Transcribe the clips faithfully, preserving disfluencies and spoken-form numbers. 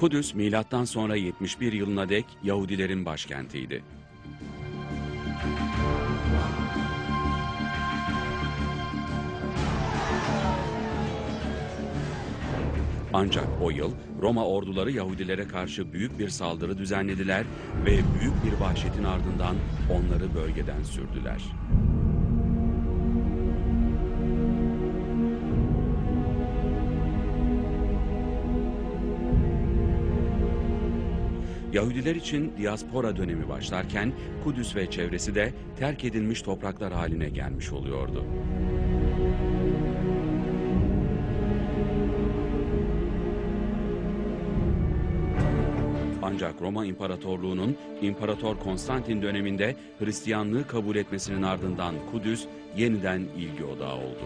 Kudüs, milattan sonra yetmiş bir yılına dek Yahudilerin başkentiydi. Ancak o yıl Roma orduları Yahudilere karşı büyük bir saldırı düzenlediler ve büyük bir vahşetin ardından onları bölgeden sürdüler. Yahudiler için diaspora dönemi başlarken Kudüs ve çevresi de terk edilmiş topraklar haline gelmiş oluyordu. Ancak Roma İmparatorluğu'nun İmparator Konstantin döneminde Hristiyanlığı kabul etmesinin ardından Kudüs yeniden ilgi odağı oldu.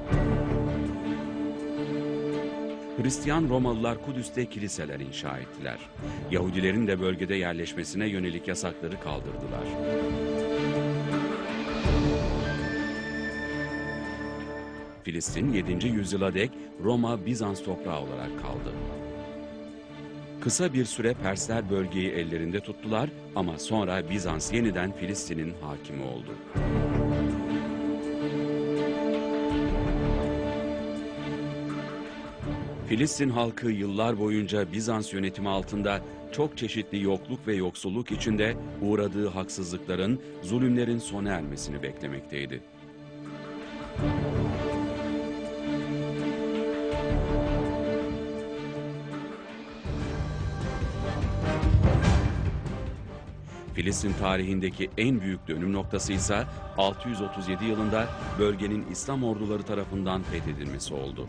Hristiyan Romalılar Kudüs'te kiliseler inşa ettiler. Yahudilerin de bölgede yerleşmesine yönelik yasakları kaldırdılar. Filistin yedinci yüzyıla dek Roma-Bizans toprağı olarak kaldı. Kısa bir süre Persler bölgeyi ellerinde tuttular ama sonra Bizans yeniden Filistin'in hakimi oldu. Filistin halkı yıllar boyunca Bizans yönetimi altında çok çeşitli yokluk ve yoksulluk içinde uğradığı haksızlıkların, zulümlerin sona ermesini beklemekteydi. Filistin tarihindeki en büyük dönüm noktası ise altı yüz otuz yedi yılında bölgenin İslam orduları tarafından fethedilmesi oldu.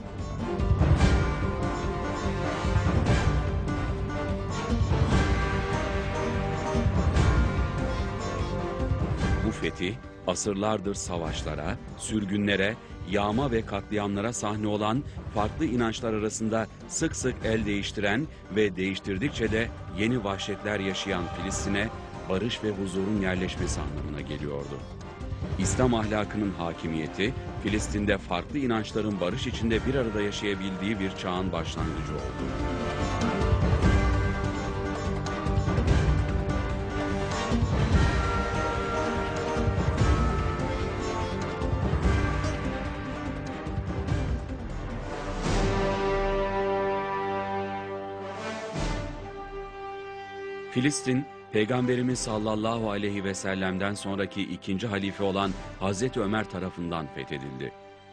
Bu fetih, asırlardır savaşlara, sürgünlere, yağma ve katliamlara sahne olan, farklı inançlar arasında sık sık el değiştiren ve değiştirdikçe de yeni vahşetler yaşayan Filistin'e barış ve huzurun yerleşmesi anlamına geliyordu. İslam ahlakının hakimiyeti, Filistin'de farklı inançların barış içinde bir arada yaşayabildiği bir çağın başlangıcı oldu. Filistin, Peygamberimiz sallallahu aleyhi ve sellem'den sonraki ikinci halife olan Hazreti Ömer tarafından fethedildi.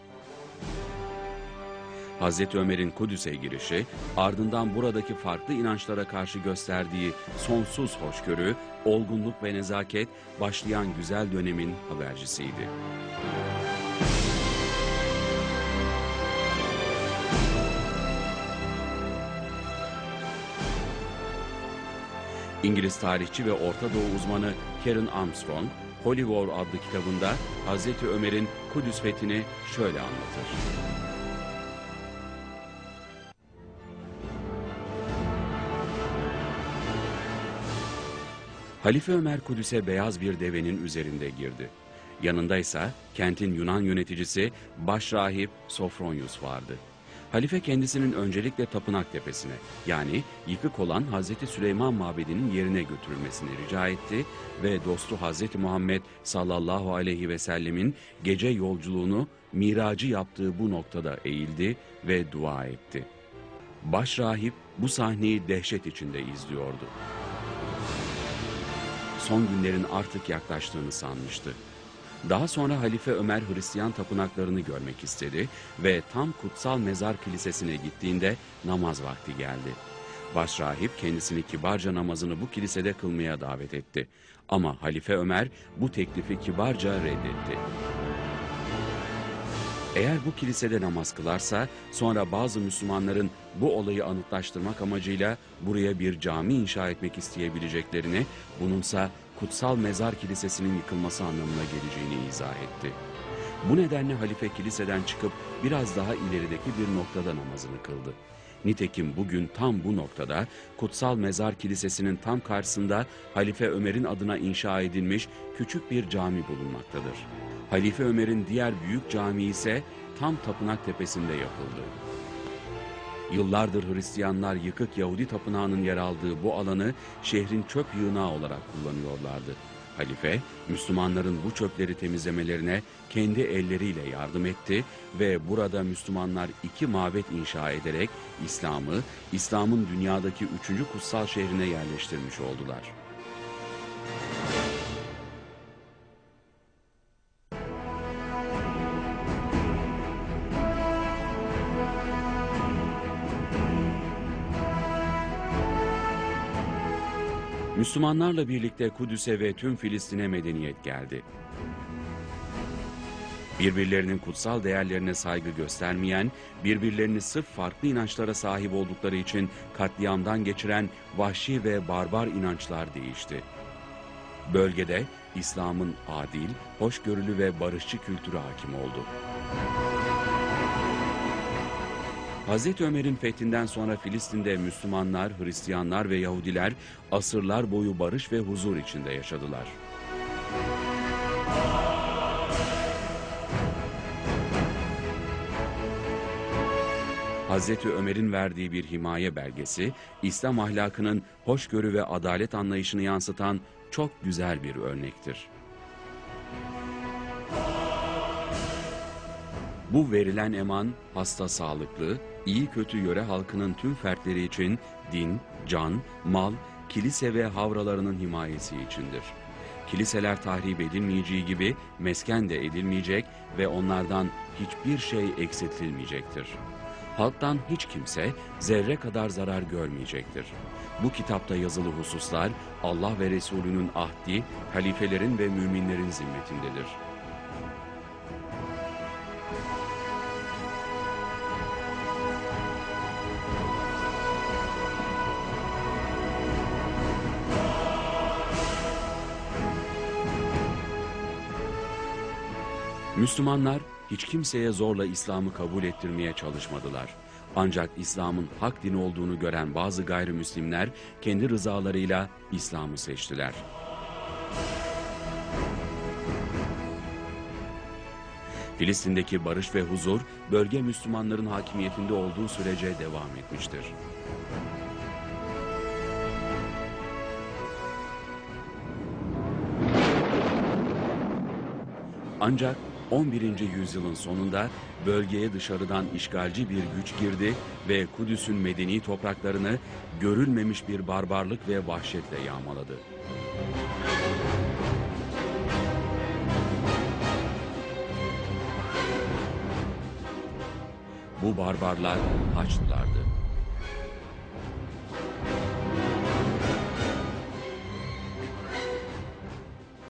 Hazreti Ömer'in Kudüs'e girişi, ardından buradaki farklı inançlara karşı gösterdiği sonsuz hoşgörü, olgunluk ve nezaket başlayan güzel dönemin habercisiydi. İngiliz tarihçi ve Orta Doğu uzmanı Karen Armstrong, Holy War adlı kitabında Hazreti Ömer'in Kudüs fethini şöyle anlatır. Halife Ömer Kudüs'e beyaz bir devenin üzerinde girdi. Yanındaysa kentin Yunan yöneticisi Başrahip Sofronius vardı. Halife kendisinin öncelikle Tapınak Tepesi'ne, yani yıkık olan Hazreti Süleyman Mabedi'nin yerine götürülmesini rica etti ve dostu Hazreti Muhammed sallallahu aleyhi ve sellemin gece yolculuğunu, miracı yaptığı bu noktada eğildi ve dua etti. Başrahip bu sahneyi dehşet içinde izliyordu. Son günlerin artık yaklaştığını sanmıştı. Daha sonra Halife Ömer Hristiyan tapınaklarını görmek istedi ve tam Kutsal Mezar Kilisesi'ne gittiğinde namaz vakti geldi. Başrahip kendisini kibarca namazını bu kilisede kılmaya davet etti. Ama Halife Ömer bu teklifi kibarca reddetti. Eğer bu kilisede namaz kılarsa sonra bazı Müslümanların bu olayı anıtlaştırmak amacıyla buraya bir cami inşa etmek isteyebileceklerini, bununsa Kutsal Mezar Kilisesi'nin yıkılması anlamına geleceğini izah etti. Bu nedenle halife kiliseden çıkıp biraz daha ilerideki bir noktada namazını kıldı. Nitekim bugün tam bu noktada Kutsal Mezar Kilisesi'nin tam karşısında Halife Ömer'in adına inşa edilmiş küçük bir cami bulunmaktadır. Halife Ömer'in diğer büyük camii ise tam Tapınak Tepesi'nde yapıldı. Yıllardır Hristiyanlar yıkık Yahudi tapınağının yer aldığı bu alanı şehrin çöp yığınağı olarak kullanıyorlardı. Halife, Müslümanların bu çöpleri temizlemelerine kendi elleriyle yardım etti ve burada Müslümanlar iki mabet inşa ederek İslam'ı, İslam'ın dünyadaki üçüncü kutsal şehrine yerleştirmiş oldular. Müslümanlarla birlikte Kudüs'e ve tüm Filistin'e medeniyet geldi. Birbirlerinin kutsal değerlerine saygı göstermeyen, birbirlerini sırf farklı inançlara sahip oldukları için katliamdan geçiren vahşi ve barbar inançlar değişti. Bölgede İslam'ın adil, hoşgörülü ve barışçı kültürü hakim oldu. Hazreti Ömer'in fethinden sonra Filistin'de Müslümanlar, Hristiyanlar ve Yahudiler asırlar boyu barış ve huzur içinde yaşadılar. Hazreti Ömer'in verdiği bir himaye belgesi, İslam ahlakının hoşgörü ve adalet anlayışını yansıtan çok güzel bir örnektir. Bu verilen eman, hasta sağlıklı, iyi kötü yöre halkının tüm fertleri için din, can, mal, kilise ve havralarının himayesi içindir. Kiliseler tahrip edilmeyeceği gibi mesken de edilmeyecek ve onlardan hiçbir şey eksiltilmeyecektir. Halktan hiç kimse zerre kadar zarar görmeyecektir. Bu kitapta yazılı hususlar Allah ve Resulünün ahdi, halifelerin ve müminlerin zimmetindedir. Müslümanlar hiç kimseye zorla İslam'ı kabul ettirmeye çalışmadılar. Ancak İslam'ın hak dini olduğunu gören bazı gayrimüslimler kendi rızalarıyla İslam'ı seçtiler. Filistin'deki barış ve huzur bölge Müslümanların hakimiyetinde olduğu sürece devam etmiştir. Ancak on birinci yüzyılın sonunda bölgeye dışarıdan işgalci bir güç girdi ve Kudüs'ün medeni topraklarını görülmemiş bir barbarlık ve vahşetle yağmaladı. Bu barbarlar Haçlılardı.